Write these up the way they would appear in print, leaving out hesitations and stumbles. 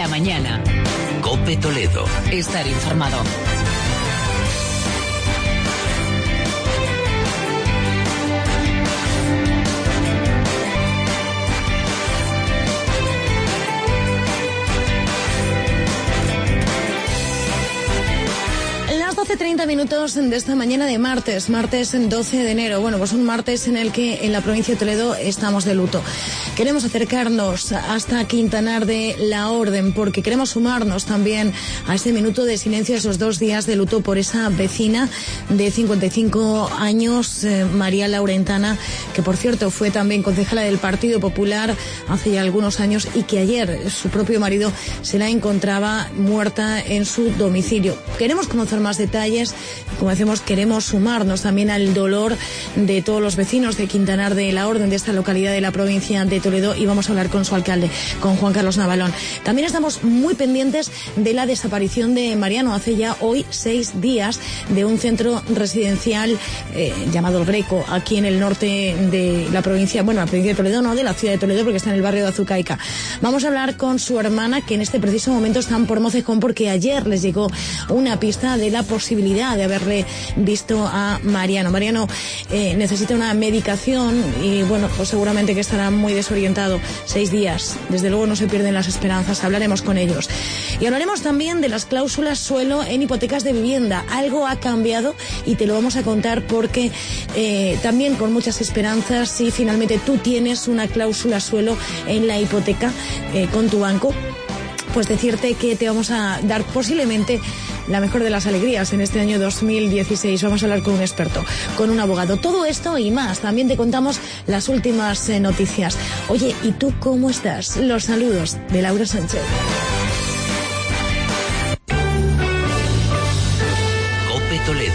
la mañana. COPE Toledo. Estar informado. Las 12:30 de esta mañana de martes 12 de enero. Bueno, pues un martes en el que en la provincia de Toledo estamos de luto. Queremos acercarnos hasta Quintanar de la Orden porque queremos sumarnos también a este minuto de silencio, a esos 2 días de luto por esa vecina de 55 años, María Laurentana, que por cierto fue también concejala del Partido Popular hace ya algunos años y que ayer su propio marido se la encontraba muerta en su domicilio. Queremos conocer más detalles, como decimos, queremos sumarnos también al dolor de todos los vecinos de Quintanar de la Orden, de esta localidad de la provincia de Toledo, y vamos a hablar con su alcalde, con Juan Carlos Navalón. También estamos muy pendientes de la desaparición de Mariano, hace ya hoy 6 días, de un centro residencial llamado El Greco, aquí en el norte de la provincia, bueno, la provincia de Toledo, no, de la ciudad de Toledo, porque está en el barrio de Azucaica. Vamos a hablar con su hermana, que en este preciso momento están por Mocejón, porque ayer les llegó una pista de la posibilidad de haberle visto a Mariano. Mariano necesita una medicación y, bueno, pues seguramente que estará muy desorientado. 6 días, desde luego no se pierden las esperanzas. Hablaremos con ellos. Y hablaremos también de las cláusulas suelo en hipotecas de vivienda. Algo ha cambiado y te lo vamos a contar porque también con muchas esperanzas, si finalmente tú tienes una cláusula suelo en la hipoteca con tu banco, pues decirte que te vamos a dar posiblemente la mejor de las alegrías en este año 2016. Vamos a hablar con un experto, con un abogado. Todo esto y más. También te contamos las últimas noticias. Oye, ¿y tú cómo estás? Los saludos de Laura Sánchez. COPE Toledo.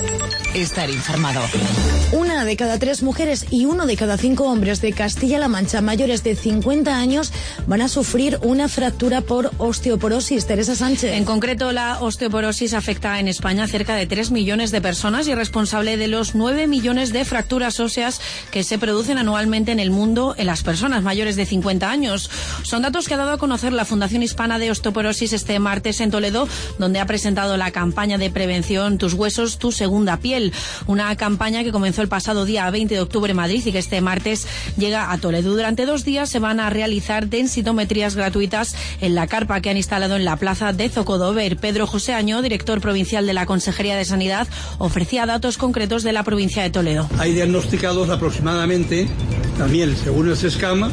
Estar informado. 1 de cada 3 mujeres y 1 de cada 5 hombres de Castilla-La Mancha mayores de 50 años van a sufrir una fractura por osteoporosis. Teresa Sánchez. En concreto, la osteoporosis afecta en España a cerca de 3 millones de personas y es responsable de los 9 millones de fracturas óseas que se producen anualmente en el mundo en las personas mayores de 50 años. Son datos que ha dado a conocer la Fundación Hispana de Osteoporosis este martes en Toledo, donde ha presentado la campaña de prevención Tus huesos, tu segunda piel. Una campaña que comenzó el pasado día 20 de octubre en Madrid y que este martes llega a Toledo. Durante 2 días se van a realizar densitometrías gratuitas en la carpa que han instalado en la plaza de Zocodover. Pedro José Añó, director provincial de la Consejería de Sanidad, ofrecía datos concretos de la provincia de Toledo. Hay diagnosticados aproximadamente, también según el SESCAM,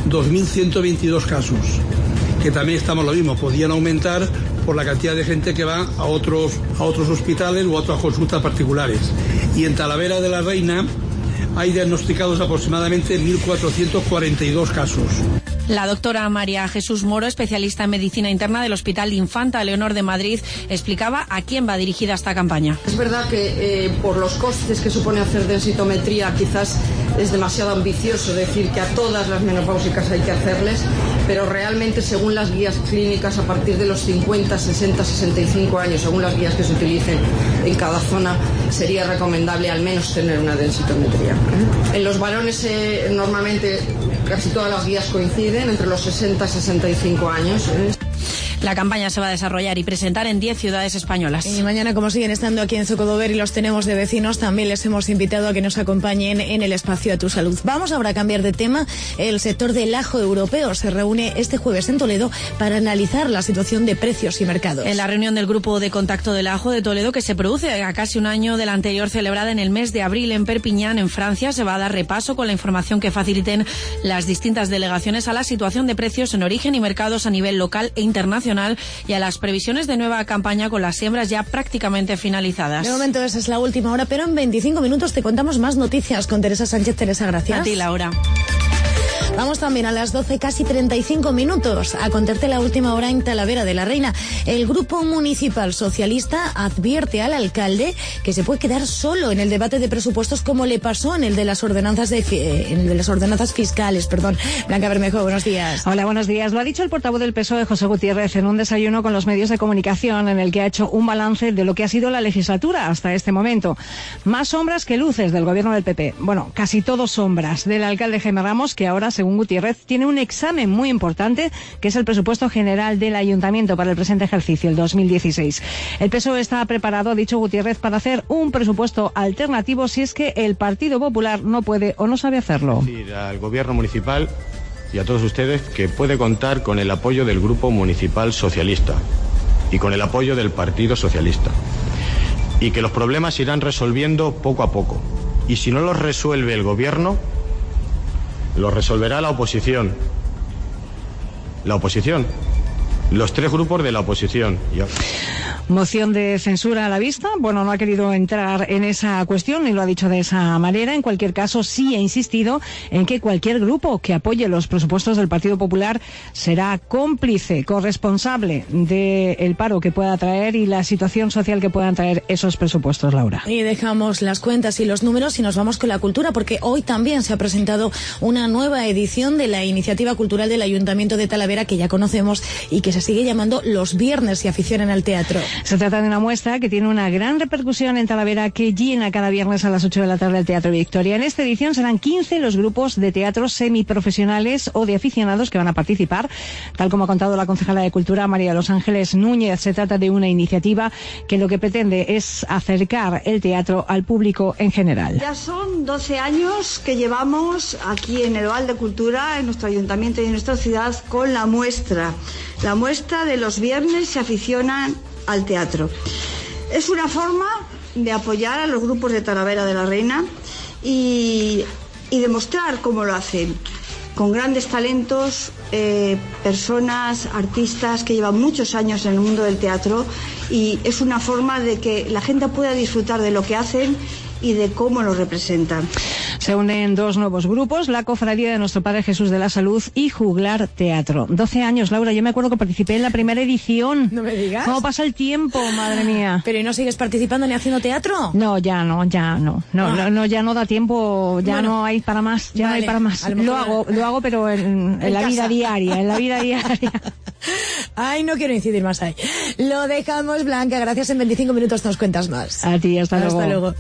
2.122 casos, que también estamos lo mismo, podían aumentar por la cantidad de gente que va a otros hospitales o a otras consultas particulares. Y en Talavera de la Reina hay diagnosticados aproximadamente 1.442 casos. La doctora María Jesús Moro, especialista en medicina interna del Hospital Infanta Leonor de Madrid, explicaba a quién va dirigida esta campaña. Es verdad que por los costes que supone hacer densitometría quizás es demasiado ambicioso decir que a todas las menopáusicas hay que hacerles, pero realmente según las guías clínicas a partir de los 50, 60, 65 años, según las guías que se utilicen en cada zona, sería recomendable al menos tener una densitometría. En los varones normalmente casi todas las guías coinciden entre los 60 y 65 años. La campaña se va a desarrollar y presentar en 10 ciudades españolas. Y mañana, como siguen estando aquí en Zocodover y los tenemos de vecinos, también les hemos invitado a que nos acompañen en el espacio A Tu Salud. Vamos ahora a cambiar de tema. El sector del ajo europeo se reúne este jueves en Toledo para analizar la situación de precios y mercados. En la reunión del Grupo de Contacto del Ajo de Toledo, que se produce a casi un año de la anterior celebrada en el mes de abril en Perpiñán, en Francia, se va a dar repaso con la información que faciliten las distintas delegaciones a la situación de precios en origen y mercados a nivel local e internacional y a las previsiones de nueva campaña con las siembras ya prácticamente finalizadas. De momento esa es la última hora, pero en 25 minutos te contamos más noticias con Teresa Sánchez. Teresa, gracias. A ti, Laura. Vamos también a las 12, casi 35 minutos, a contarte la última hora en Talavera de la Reina. El Grupo Municipal Socialista advierte al alcalde que se puede quedar solo en el debate de presupuestos como le pasó en el de las ordenanzas fiscales. Blanca Bermejo, buenos días. Hola, buenos días. Lo ha dicho el portavoz del PSOE, José Gutiérrez, en un desayuno con los medios de comunicación en el que ha hecho un balance de lo que ha sido la legislatura hasta este momento. Más sombras que luces del gobierno del PP. Bueno, casi todo sombras del alcalde Jaime Ramos, que ahora, según según Gutiérrez, tiene un examen muy importante, que es el presupuesto general del Ayuntamiento para el presente ejercicio, el 2016. El PSOE está preparado, ha dicho Gutiérrez, para hacer un presupuesto alternativo si es que el Partido Popular no puede o no sabe hacerlo. Decir al Gobierno municipal y a todos ustedes que puede contar con el apoyo del Grupo Municipal Socialista y con el apoyo del Partido Socialista, y que los problemas se irán resolviendo poco a poco, y si no los resuelve el Gobierno, los resolverá la oposición, los tres grupos de la oposición. Moción de censura a la vista. Bueno, no ha querido entrar en esa cuestión ni lo ha dicho de esa manera. En cualquier caso, sí ha insistido en que cualquier grupo que apoye los presupuestos del Partido Popular será cómplice, corresponsable del paro que pueda traer y la situación social que puedan traer esos presupuestos, Laura. Y dejamos las cuentas y los números y nos vamos con la cultura, porque hoy también se ha presentado una nueva edición de la iniciativa cultural del Ayuntamiento de Talavera, que ya conocemos y que se sigue llamando Los Viernes y Aficionan al Teatro. Se trata de una muestra que tiene una gran repercusión en Talavera, que llena cada viernes a las 8 de la tarde el Teatro Victoria. En esta edición serán 15 los grupos de teatro semiprofesionales o de aficionados que van a participar. Tal como ha contado la concejala de Cultura, María Los Ángeles Núñez, se trata de una iniciativa que lo que pretende es acercar el teatro al público en general. Ya son 12 años que llevamos aquí en el Oval de Cultura, en nuestro ayuntamiento y en nuestra ciudad, con la muestra de Los Viernes se aficionan al teatro. Es una forma de apoyar a los grupos de Talavera de la Reina y demostrar cómo lo hacen, con grandes talentos, personas, artistas que llevan muchos años en el mundo del teatro, y es una forma de que la gente pueda disfrutar de lo que hacen y de cómo lo representan. Se unen dos nuevos grupos, la Cofradía de Nuestro Padre Jesús de la Salud y Juglar Teatro. 12 años, Laura, yo me acuerdo que participé en la primera edición. No me digas. ¿Cómo pasa el tiempo, madre mía? ¿Pero y no sigues participando ni haciendo teatro? No, ya no. Ya no da tiempo, ya bueno, no hay para más, ya vale, no hay para más. Lo hago, pero en la vida diaria, Ay, no quiero incidir más ahí. Lo dejamos, Blanca, gracias. En 25 minutos nos cuentas más. A ti, hasta luego.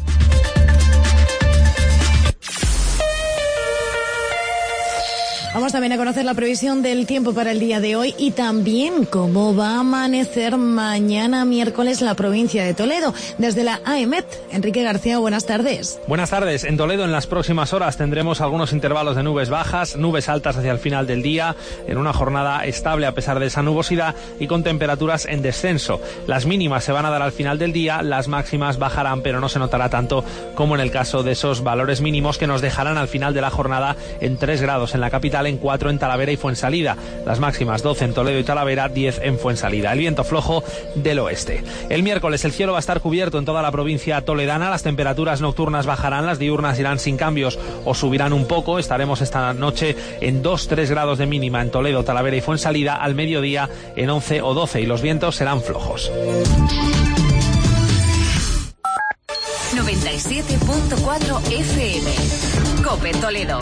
Vamos también a conocer la previsión del tiempo para el día de hoy y también cómo va a amanecer mañana miércoles la provincia de Toledo. Desde la AEMET, Enrique García, buenas tardes. Buenas tardes. En Toledo en las próximas horas tendremos algunos intervalos de nubes bajas, nubes altas hacia el final del día, en una jornada estable a pesar de esa nubosidad y con temperaturas en descenso. Las mínimas se van a dar al final del día, las máximas bajarán, pero no se notará tanto como en el caso de esos valores mínimos que nos dejarán al final de la jornada en 3 grados en la capital, en 4 en Talavera y Fuensalida. Las máximas 12 en Toledo y Talavera, 10 en Fuensalida. El viento flojo del oeste. El miércoles el cielo va a estar cubierto en toda la provincia toledana. Las temperaturas nocturnas bajarán, las diurnas irán sin cambios o subirán un poco. Estaremos esta noche en 2-3 grados de mínima en Toledo, Talavera y Fuensalida. Al mediodía en 11 o 12 y los vientos serán flojos. 97.4 FM. COPE Toledo.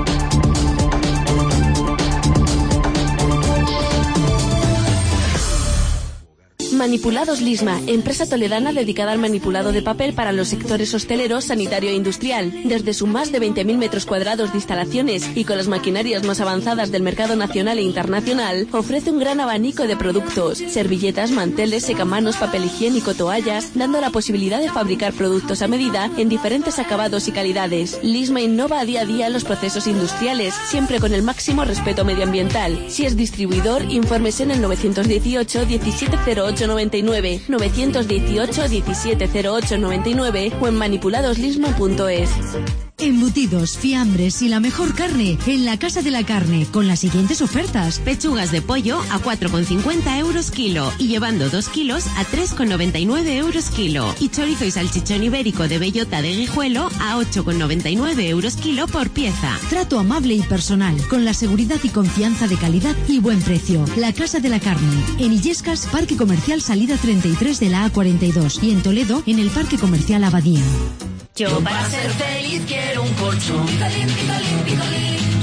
Manipulados Lisma, empresa toledana dedicada al manipulado de papel para los sectores hostelero, sanitario e industrial. Desde sus más de 20.000 metros cuadrados de instalaciones y con las maquinarias más avanzadas del mercado nacional e internacional, ofrece un gran abanico de productos: servilletas, manteles, secamanos, papel higiénico, toallas, dando la posibilidad de fabricar productos a medida en diferentes acabados y calidades. Lisma innova a día los procesos industriales, siempre con el máximo respeto medioambiental. Si es distribuidor, infórmese en el 918 1708 99, 918 1708 99 o en manipuladoslisma.es. Embutidos, fiambres y la mejor carne en la Casa de la Carne, con las siguientes ofertas: pechugas de pollo a 4,50 euros kilo y llevando 2 kilos a 3,99 euros kilo, y chorizo y salchichón ibérico de bellota de Guijuelo a 8,99 euros kilo por pieza. Trato amable y personal, con la seguridad y confianza de calidad y buen precio. La Casa de la Carne, en Illescas, Parque Comercial Salida 33 de la A42, y en Toledo, en el Parque Comercial Abadía. Yo para ser feliz quiero un colchón Picolín, picolín, picolín.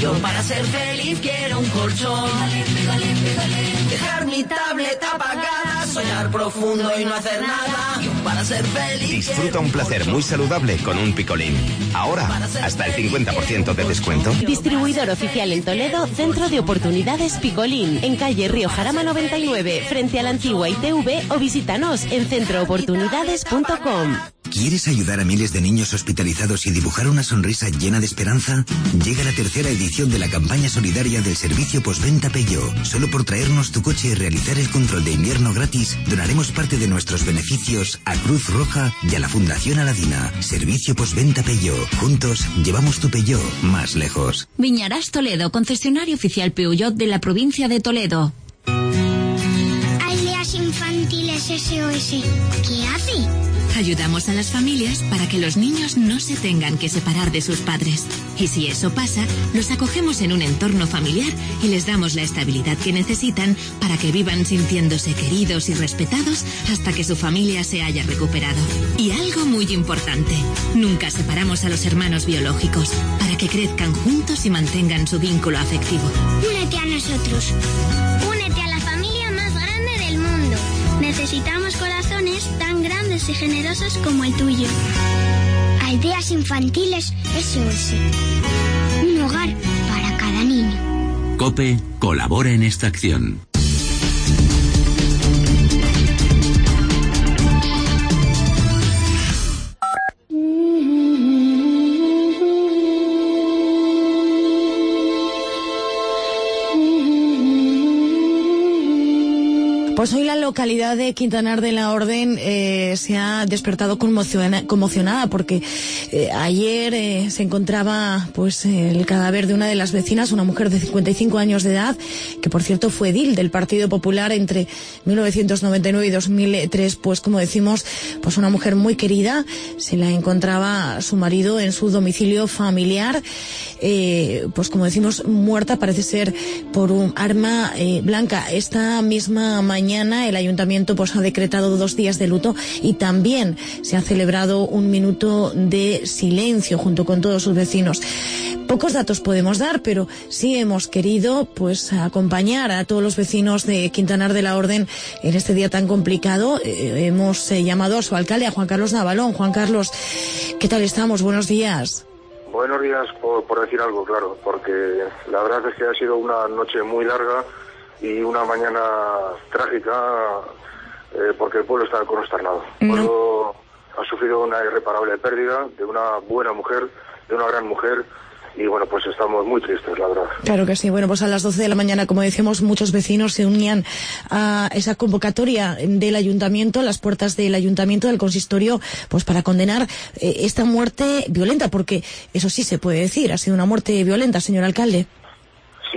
Yo para ser feliz quiero un colchón. Dejar mi tableta apagada, soñar profundo y no hacer nada. Yo para ser feliz. Disfruta un placer muy saludable con un picolín. Ahora, hasta el 50% de descuento. Distribuidor oficial en Toledo, Centro de Oportunidades Picolín, en calle Río Jarama 99, frente a la antigua ITV, o visítanos en centrooportunidades.com. ¿Quieres ayudar a miles de niños hospitalizados y dibujar una sonrisa llena de esperanza? Llega la tercera edición de la campaña solidaria del servicio postventa Peugeot. Solo por traernos tu coche y realizar el control de invierno gratis, donaremos parte de nuestros beneficios a Cruz Roja y a la Fundación Aladina. Servicio postventa Peugeot. Juntos llevamos tu Peugeot más lejos. Viñarás Toledo, concesionario oficial Peugeot de la provincia de Toledo. Aldeas Infantiles SOS. ¿Qué hace? Ayudamos a las familias para que los niños no se tengan que separar de sus padres. Y si eso pasa, los acogemos en un entorno familiar y les damos la estabilidad que necesitan para que vivan sintiéndose queridos y respetados hasta que su familia se haya recuperado. Y algo muy importante, nunca separamos a los hermanos biológicos para que crezcan juntos y mantengan su vínculo afectivo. Únete a nosotros. Únete a la familia más grande del mundo. Necesitamos corazones tan grandes y generosos como el tuyo. Aldeas Infantiles SOS. Un hogar para cada niño. COPE colabora en esta acción. Pues hoy la localidad de Quintanar de la Orden se ha despertado conmocionada porque ayer se encontraba pues el cadáver de una de las vecinas, una mujer de 55 años de edad, que por cierto fue edil del Partido Popular entre 1999 y 2003, pues como decimos, pues una mujer muy querida. Se la encontraba su marido en su domicilio familiar, pues como decimos, muerta, parece ser por un arma blanca. Esta misma mañana el ayuntamiento pues ha decretado 2 días de luto y también se ha celebrado un minuto de silencio junto con todos sus vecinos. Pocos datos podemos dar, pero sí hemos querido pues acompañar a todos los vecinos de Quintanar de la Orden en este día tan complicado. Hemos llamado a su alcalde, a Juan Carlos Navalón. Juan Carlos, ¿qué tal estamos? Buenos días. Buenos días, por decir algo, claro, porque la verdad es que ha sido una noche muy larga y una mañana trágica, porque el pueblo está consternado. El pueblo ha sufrido una irreparable pérdida de una buena mujer, de una gran mujer, y bueno, pues estamos muy tristes, la verdad. Claro que sí. Bueno, pues a las 12 de la mañana, como decíamos, muchos vecinos se unían a esa convocatoria del ayuntamiento, a las puertas del ayuntamiento, del consistorio, pues para condenar esta muerte violenta, porque eso sí se puede decir, ha sido una muerte violenta, señor alcalde. Sí,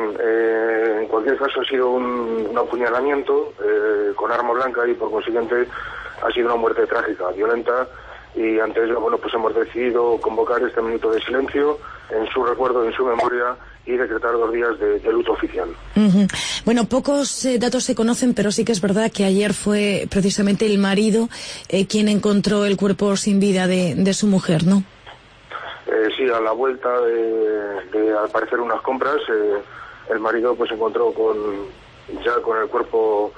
en cualquier caso ha sido un apuñalamiento con arma blanca y por consiguiente ha sido una muerte trágica, violenta, y ante ello, bueno, pues hemos decidido convocar este minuto de silencio en su recuerdo, en su memoria, y decretar 2 días de luto oficial. Bueno, pocos datos se conocen, pero sí que es verdad que ayer fue precisamente el marido quien encontró el cuerpo sin vida de su mujer, ¿no? Sí, a la vuelta de al parecer unas compras, el marido pues encontró con el cuerpo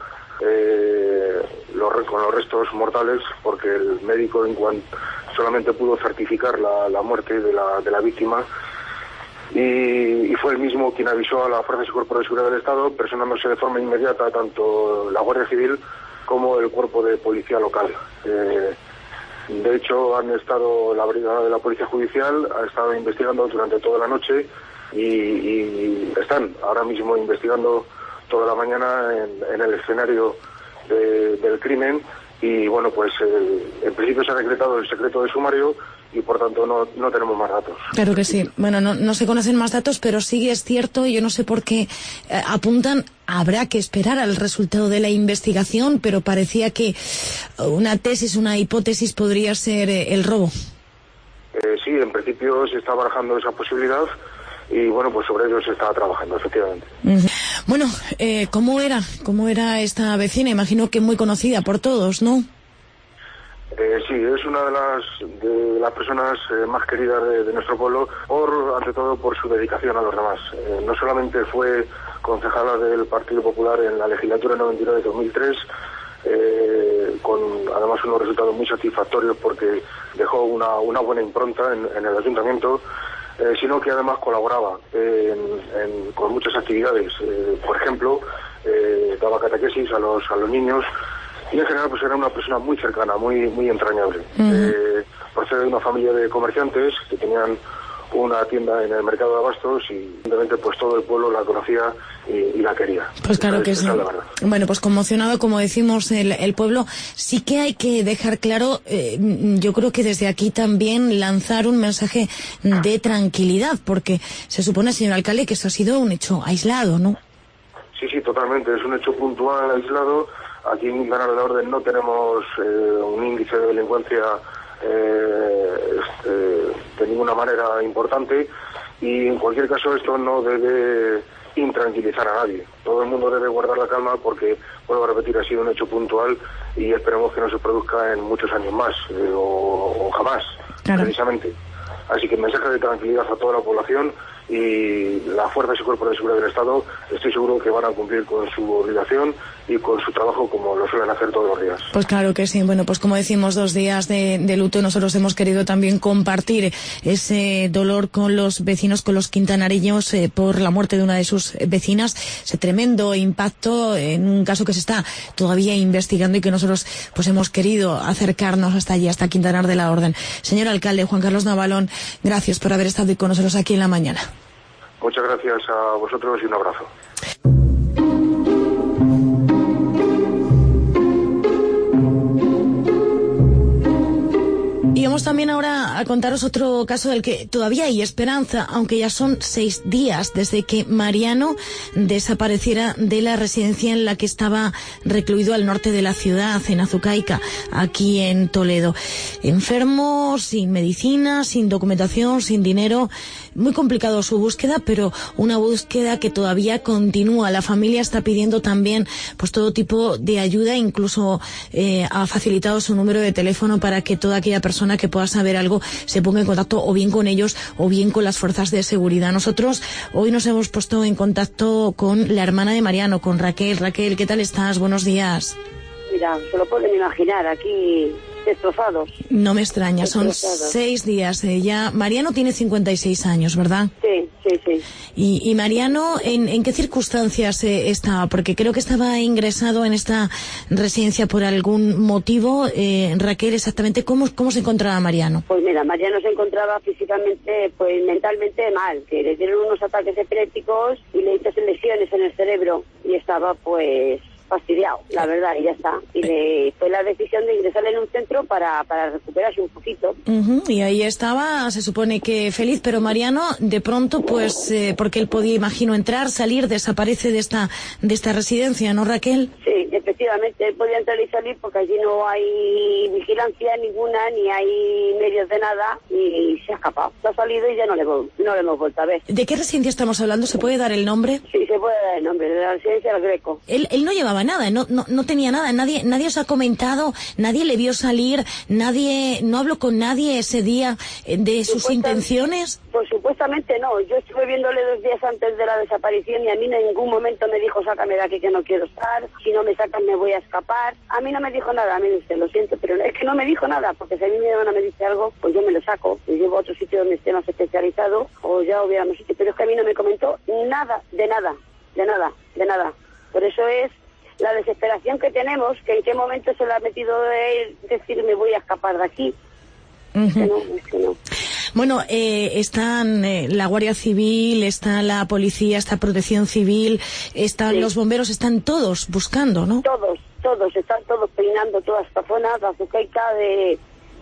con los restos mortales, porque el médico solamente pudo certificar la muerte de la víctima, y fue el mismo quien avisó a las Fuerzas y Cuerpos de Seguridad del Estado, personándose de forma inmediata tanto la Guardia Civil como el cuerpo de policía local. De hecho, la brigada de la Policía Judicial ha estado investigando durante toda la noche y están ahora mismo investigando toda la mañana en el escenario del crimen, y bueno, pues en principio se ha decretado el secreto de sumario y por tanto no tenemos más datos. Claro que sí. Bueno, no se conocen más datos, pero sí es cierto, yo no sé por qué apuntan, habrá que esperar al resultado de la investigación, pero parecía que una hipótesis podría ser el robo. Sí, en principio se está barajando esa posibilidad y bueno, pues sobre ello se está trabajando, efectivamente. Bueno, ¿cómo era esta vecina? Imagino que muy conocida por todos, ¿no? Sí, es una de las personas más queridas de nuestro pueblo, ante todo por su dedicación a los demás. No solamente fue concejala del Partido Popular en la legislatura 99-2003, con además unos resultados muy satisfactorios porque dejó una buena impronta en el ayuntamiento, sino que además colaboraba con muchas actividades. Por ejemplo, daba catequesis a los niños, y en general pues era una persona muy cercana, muy entrañable. Procede de una familia de comerciantes que tenían una tienda en el mercado de abastos y evidentemente pues todo el pueblo la conocía y la quería. Pues claro que sí. Esa es la verdad. Bueno, pues conmocionado, como decimos, el pueblo. Sí que hay que dejar claro, yo creo que desde aquí también lanzar un mensaje de tranquilidad, porque se supone, señor alcalde, que eso ha sido un hecho aislado, ¿no? Sí, totalmente. Es un hecho puntual, aislado. Aquí en Quintana de la Orden no tenemos un índice de delincuencia de ninguna manera importante, y en cualquier caso esto no debe intranquilizar a nadie. Todo el mundo debe guardar la calma porque, vuelvo a repetir, ha sido un hecho puntual y esperemos que no se produzca en muchos años más o jamás, claro, precisamente. Así que mensaje de tranquilidad a toda la población, y las fuerzas y cuerpos de seguridad del Estado estoy seguro que van a cumplir con su obligación y con su trabajo como lo suelen hacer todos los días. Pues claro que sí. Bueno, pues como decimos, 2 días de luto. Nosotros hemos querido también compartir ese dolor con los vecinos, con los quintanareños, por la muerte de una de sus vecinas. Ese tremendo impacto en un caso que se está todavía investigando y que nosotros pues hemos querido acercarnos hasta allí, hasta Quintanar de la Orden. Señor alcalde Juan Carlos Navalón, gracias por haber estado con nosotros aquí en la mañana. Muchas gracias a vosotros y un abrazo. Y vamos también ahora a contaros otro caso del que todavía hay esperanza, aunque ya son 6 días desde que Mariano desapareciera de la residencia en la que estaba recluido al norte de la ciudad, en Azucaica, aquí en Toledo. Enfermo, sin medicina, sin documentación, sin dinero. Muy complicado su búsqueda, pero una búsqueda que todavía continúa. La familia está pidiendo también pues todo tipo de ayuda, incluso ha facilitado su número de teléfono para que toda aquella persona que pueda saber algo se ponga en contacto o bien con ellos o bien con las fuerzas de seguridad. Nosotros hoy nos hemos puesto en contacto con la hermana de Mariano, con Raquel. Raquel, ¿qué tal estás? Buenos días. Mira, se lo pueden imaginar, aquí destrozados. No me extraña, son 6 días. Ya Mariano tiene 56 años, ¿verdad? Sí. ¿Y Mariano en qué circunstancias estaba? Porque creo que estaba ingresado en esta residencia por algún motivo. Raquel, exactamente, ¿cómo se encontraba Mariano? Pues mira, Mariano se encontraba físicamente, pues mentalmente mal, que le dieron unos ataques epilépticos y le hicieron lesiones en el cerebro y estaba pues fastidiado, la verdad, y ya está. Y fue la decisión de ingresar en un centro para recuperarse un poquito. Y ahí estaba, se supone que feliz, pero Mariano, de pronto, pues, porque él podía, imagino, entrar, salir, desaparece de esta residencia, ¿no, Raquel? Sí, efectivamente, él podía entrar y salir porque allí no hay vigilancia ninguna, ni hay medios de nada, y se ha escapado. Se ha salido y ya no le hemos vuelto a ver. ¿De qué residencia estamos hablando? ¿Se puede dar el nombre? Sí, se puede dar el nombre, de la residencia del Greco. Él no llevaba nada, no tenía nada, nadie os ha comentado, nadie le vio salir, no habló con nadie ese día de sus intenciones. Pues supuestamente no, yo estuve viéndole 2 días antes de la desaparición y a mí en ningún momento me dijo sácame de aquí que no quiero estar, si no me sacan me voy a escapar. A mí no me dijo nada, a mí usted lo siento, pero es que no me dijo nada, porque si a mí me dice algo, pues yo me lo saco, me llevo a otro sitio donde esté más especializado o ya hubiéramos sitio, pero es que a mí no me comentó nada, de nada. Por eso es la desesperación que tenemos, que en qué momento se le ha metido él decir me voy a escapar de aquí. Es que no. Bueno, están la Guardia Civil, está la policía, está Protección Civil, están los bomberos, están todos buscando, ¿no? Todos, están todos peinando toda esta zona, de Azucaica, de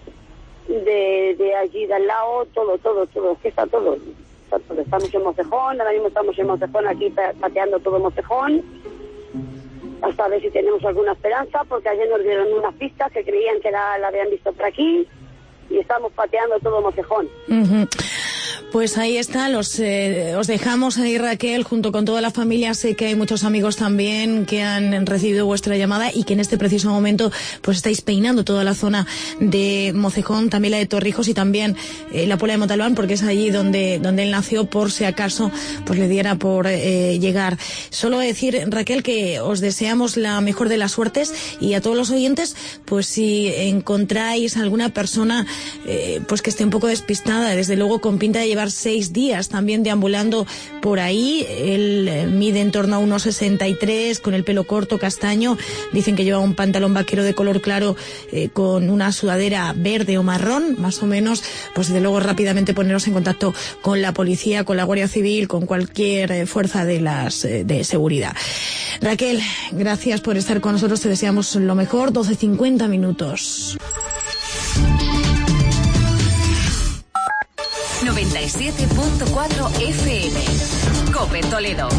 allí de al lado, todo, es que está todo. Estamos en Mocejón, ahora mismo estamos en Mocejón, aquí pateando todo Mocejón, hasta ver si tenemos alguna esperanza, porque ayer nos dieron unas pistas que creían que la habían visto por aquí, y estamos pateando todo Mocejón. Pues ahí está, os dejamos ahí, Raquel, junto con toda la familia. Sé que hay muchos amigos también que han recibido vuestra llamada y que en este preciso momento pues estáis peinando toda la zona de Mocejón, también la de Torrijos y también la Puebla de Montalbán, porque es allí donde él nació, por si acaso pues le diera por llegar. Solo decir, Raquel, que os deseamos la mejor de las suertes, y a todos los oyentes, pues si encontráis alguna persona pues que esté un poco despistada, desde luego con pinta de llevar 6 días también deambulando por ahí. Él mide en torno a 1,63, con el pelo corto, castaño. Dicen que lleva un pantalón vaquero de color claro con una sudadera verde o marrón, más o menos. Pues desde luego rápidamente poneros en contacto con la policía, con la Guardia Civil, con cualquier fuerza de seguridad. Raquel, gracias por estar con nosotros, te deseamos lo mejor. 12:50 minutos. 97.4 FM. COPE Toledo.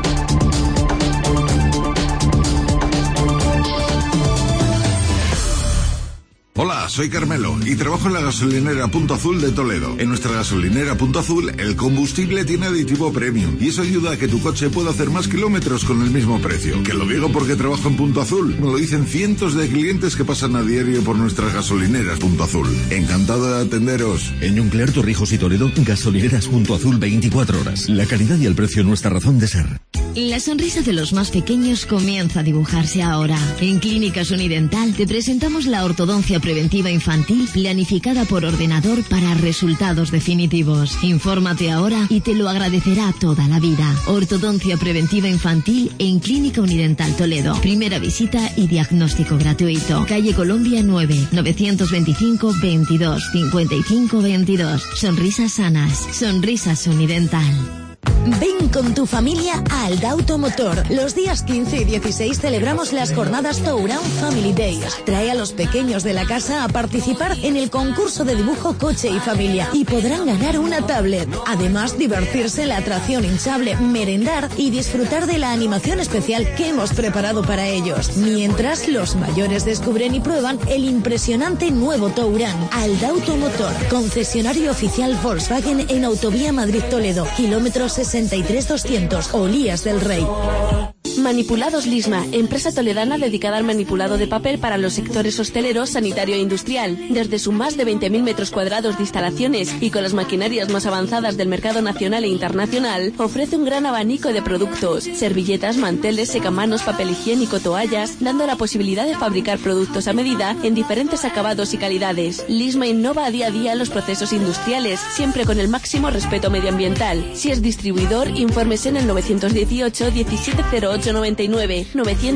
Hola, soy Carmelo y trabajo en la gasolinera Punto Azul de Toledo. En nuestra gasolinera Punto Azul, el combustible tiene aditivo premium y eso ayuda a que tu coche pueda hacer más kilómetros con el mismo precio. Que lo digo porque trabajo en Punto Azul. Me lo dicen cientos de clientes que pasan a diario por nuestras gasolineras Punto Azul. Encantado de atenderos. En Nuclear, Torrijos y Toledo, gasolineras Punto Azul 24 horas. La calidad y el precio, nuestra razón de ser. La sonrisa de los más pequeños comienza a dibujarse ahora. En Clínicas Unidental te presentamos la ortodoncia preventiva infantil planificada por ordenador para resultados definitivos. Infórmate ahora y te lo agradecerá toda la vida. Ortodoncia preventiva infantil en Clínica Unidental Toledo. Primera visita y diagnóstico gratuito. Calle Colombia 9, 925 22 55 22. Sonrisas sanas. Sonrisas Unidental. Ven con tu familia a Aldauto Motor. Los días 15 y 16 celebramos las jornadas Touran Family Days. Trae a los pequeños de la casa a participar en el concurso de dibujo Coche y Familia y podrán ganar una tablet. Además, divertirse en la atracción hinchable, merendar y disfrutar de la animación especial que hemos preparado para ellos. Mientras, los mayores descubren y prueban el impresionante nuevo Touran. Aldauto Motor, concesionario oficial Volkswagen en Autovía Madrid-Toledo, kilómetros 63-200, Olías del Rey. Manipulados Lisma, empresa toledana dedicada al manipulado de papel para los sectores hostelero, sanitario e industrial. Desde sus más de 20.000 metros cuadrados de instalaciones y con las maquinarias más avanzadas del mercado nacional e internacional, ofrece un gran abanico de productos: servilletas, manteles, secamanos, papel higiénico, toallas, dando la posibilidad de fabricar productos a medida en diferentes acabados y calidades. Lisma innova a día los procesos industriales, siempre con el máximo respeto medioambiental. Si es distribuidor, infórmese en el 918 1708 99,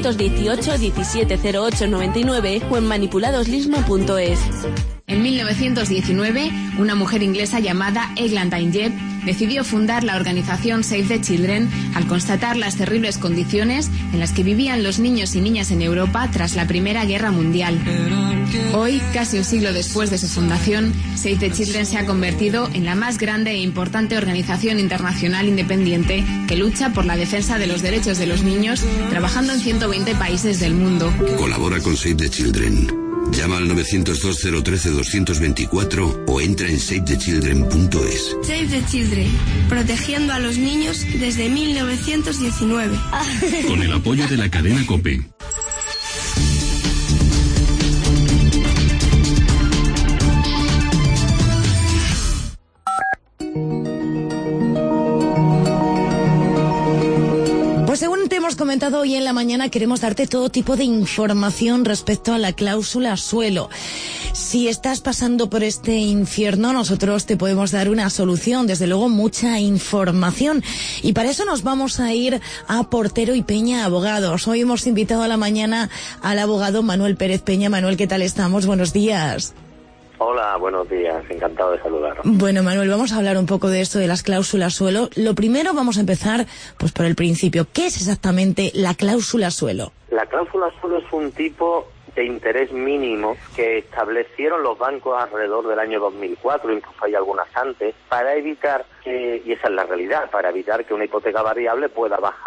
918 1708 99 o en manipuladoslisma.es. En 1919, una mujer inglesa llamada Eglantine Jebb decidió fundar la organización Save the Children al constatar las terribles condiciones en las que vivían los niños y niñas en Europa tras la Primera Guerra Mundial. Hoy, casi un siglo después de su fundación, Save the Children se ha convertido en la más grande e importante organización internacional independiente que lucha por la defensa de los derechos de los niños, trabajando en 120 países del mundo. Colabora con Save the Children. Llama al 902-013-224 o entra en savethechildren.es. Save the Children, protegiendo a los niños desde 1919. Con el apoyo de la cadena COPE. Según te hemos comentado hoy en la mañana, queremos darte todo tipo de información respecto a la cláusula suelo. Si estás pasando por este infierno, nosotros te podemos dar una solución, desde luego mucha información. Y para eso nos vamos a ir a Portero y Peña Abogados. Hoy hemos invitado a la mañana al abogado Manuel Pérez Peña. Manuel, ¿qué tal estamos? Buenos días. Hola, buenos días, encantado de saludaros. Bueno, Manuel, vamos a hablar un poco de esto de las cláusulas suelo. Lo primero, vamos a empezar pues por el principio. ¿Qué es exactamente la cláusula suelo? La cláusula suelo es un tipo de interés mínimo que establecieron los bancos alrededor del año 2004, incluso hay algunas antes, para evitar que, y esa es la realidad, para evitar que una hipoteca variable pueda bajar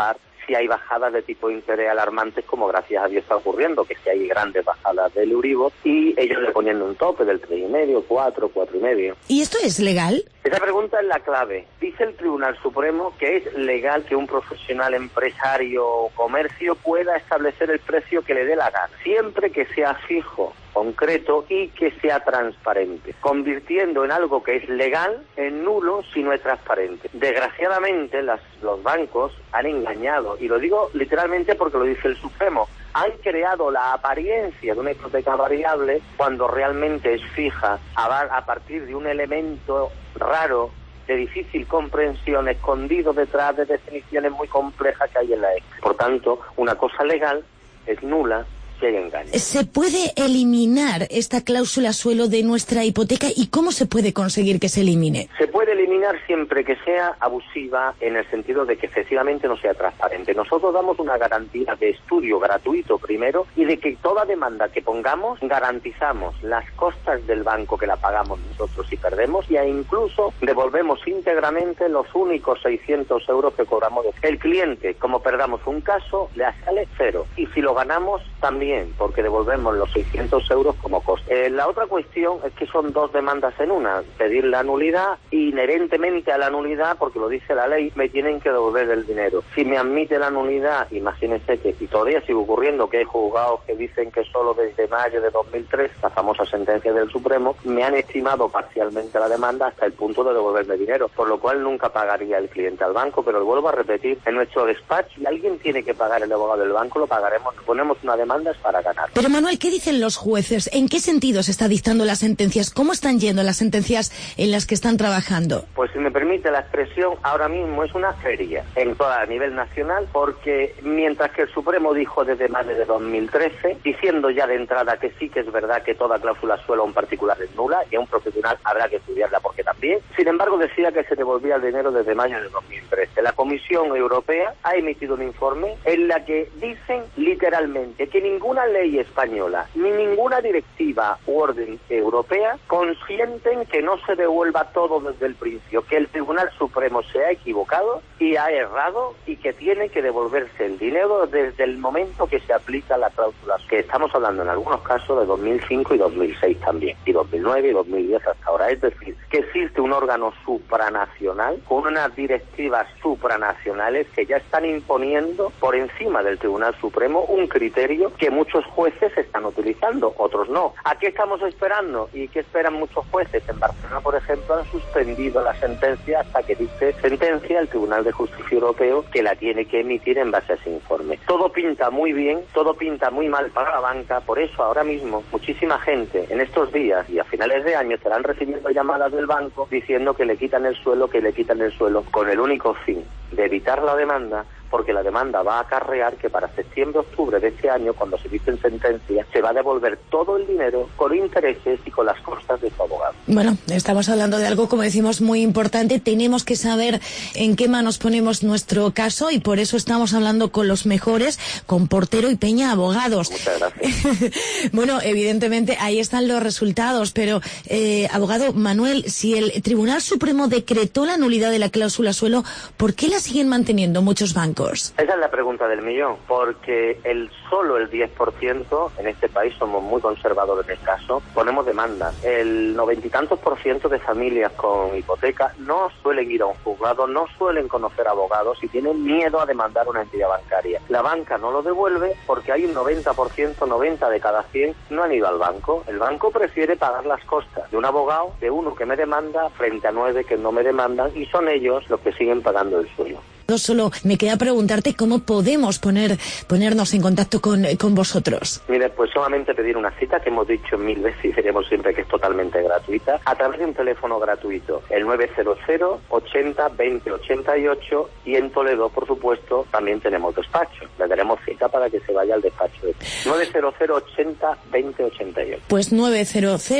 si hay bajadas de tipo de interés alarmantes, como gracias a Dios está ocurriendo, que si hay grandes bajadas del Euribor, y ellos le ponen un tope del 3,5, 4, 4,5. ¿Y esto es legal? Esa pregunta es la clave. Dice el Tribunal Supremo que es legal que un profesional empresario o comercio pueda establecer el precio que le dé la gana, siempre que sea fijo, concreto y que sea transparente, convirtiendo en algo que es legal en nulo si no es transparente. Desgraciadamente los bancos han engañado, y lo digo literalmente porque lo dice el Supremo, han creado la apariencia de una hipoteca variable cuando realmente es fija a partir de un elemento raro, de difícil comprensión, escondido detrás de definiciones muy complejas que hay en la ley. Por tanto, una cosa legal es nula si hay engaño. ¿Se puede eliminar esta cláusula suelo de nuestra hipoteca y cómo se puede conseguir que se elimine? Se puede eliminar siempre que sea abusiva, en el sentido de que efectivamente no sea transparente. Nosotros damos una garantía de estudio gratuito primero, y de que toda demanda que pongamos garantizamos las costas del banco, que la pagamos nosotros si perdemos, y incluso devolvemos íntegramente los únicos 600 euros que cobramos. El cliente, como perdamos un caso, le sale cero, y si lo ganamos también, porque devolvemos los 600 euros como coste. La otra cuestión es que son dos demandas en una: pedir la nulidad, y inherentemente a la nulidad, porque lo dice la ley, me tienen que devolver el dinero. Si me admite la nulidad, imagínense que, y todavía sigue ocurriendo, que hay juzgados que dicen que solo desde mayo de 2003, la famosa sentencia del Supremo, me han estimado parcialmente la demanda hasta el punto de devolverme dinero, por lo cual nunca pagaría el cliente al banco. Pero vuelvo a repetir, en nuestro despacho, si alguien tiene que pagar el abogado del banco, lo pagaremos, ponemos una demanda para ganar. Pero Manuel, ¿qué dicen los jueces? ¿En qué sentido se está dictando las sentencias? ¿Cómo están yendo las sentencias en las que están trabajando? Pues si me permite la expresión, ahora mismo es una feria a nivel nacional, porque mientras que el Supremo dijo desde mayo de 2013, diciendo ya de entrada que sí que es verdad que toda cláusula suelo a un particular es nula, y a un profesional habrá que estudiarla porque también, sin embargo decía que se devolvía el dinero desde mayo de 2013. La Comisión Europea ha emitido un informe en la que dicen literalmente que ninguna ley española ni ninguna directiva u orden europea consienten que no se devuelva todo desde el principio, que el Tribunal Supremo se ha equivocado y ha errado, y que tiene que devolverse el dinero desde el momento que se aplica la cláusula, que estamos hablando en algunos casos de 2005 y 2006 también, y 2009 y 2010 hasta ahora. Es decir, que existe un órgano supranacional con unas directivas supranacionales que ya están imponiendo por encima del Tribunal Supremo un criterio que muchos jueces están utilizando, otros no. ¿A qué estamos esperando? ¿Y qué esperan muchos jueces? En Barcelona, por ejemplo, han suspendido la sentencia hasta que dice sentencia el Tribunal de Justicia Europeo, que la tiene que emitir en base a ese informe. Todo pinta muy bien, todo pinta muy mal para la banca. Por eso ahora mismo muchísima gente en estos días y a finales de año estarán recibiendo llamadas del banco diciendo que le quitan el suelo, con el único fin de evitar la demanda, porque la demanda va a acarrear que para septiembre-octubre de este año, cuando se dicten sentencias, se va a devolver todo el dinero con intereses y con las costas de su abogado. Bueno, estamos hablando de algo, como decimos, muy importante. Tenemos que saber en qué manos ponemos nuestro caso, y por eso estamos hablando con los mejores, con Portero y Peña Abogados. Muchas gracias. Bueno, evidentemente ahí están los resultados, pero abogado Manuel, si el Tribunal Supremo decretó la nulidad de la cláusula suelo, ¿por qué la siguen manteniendo muchos bancos? Esa es la pregunta del millón, porque solo el 10%, en este país somos muy conservadores en el caso, ponemos demanda. El 90 y tantos % de familias con hipoteca no suelen ir a un juzgado, no suelen conocer abogados y tienen miedo a demandar una entidad bancaria. La banca no lo devuelve porque hay un 90%, 90 de cada 100 no han ido al banco. El banco prefiere pagar las costas de un abogado, de uno que me demanda, frente a 9 que no me demandan, y son ellos los que siguen pagando el suyo. Solo me queda preguntarte cómo podemos ponernos en contacto con vosotros. Mire, pues solamente pedir una cita, que hemos dicho 1000 veces y diremos siempre que es totalmente gratuita, a través de un teléfono gratuito, el 900 80 20 88, y en Toledo, por supuesto, también tenemos despacho. Le daremos cita para que se vaya al despacho. 900 80 20 88. Pues 900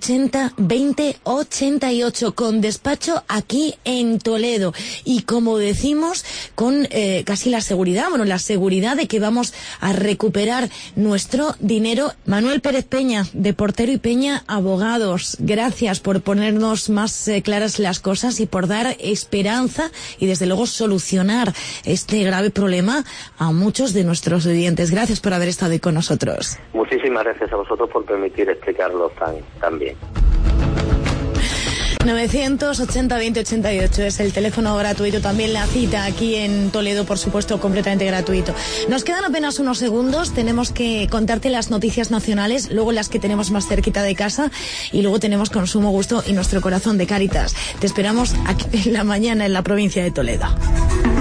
80 20 88, con despacho aquí en Toledo. Y como decimos, tenemos con casi la seguridad de que vamos a recuperar nuestro dinero. Manuel Pérez Peña, de Portero y Peña Abogados, gracias por ponernos más claras las cosas y por dar esperanza y desde luego solucionar este grave problema a muchos de nuestros oyentes. Gracias por haber estado ahí con nosotros. Muchísimas gracias a vosotros por permitir explicarlo tan bien. 980-2088 es el teléfono gratuito, también la cita aquí en Toledo, por supuesto, completamente gratuito. Nos quedan apenas unos segundos, tenemos que contarte las noticias nacionales, luego las que tenemos más cerquita de casa y luego tenemos Con Sumo Gusto y Nuestro Corazón de Cáritas. Te esperamos aquí en la mañana en la provincia de Toledo.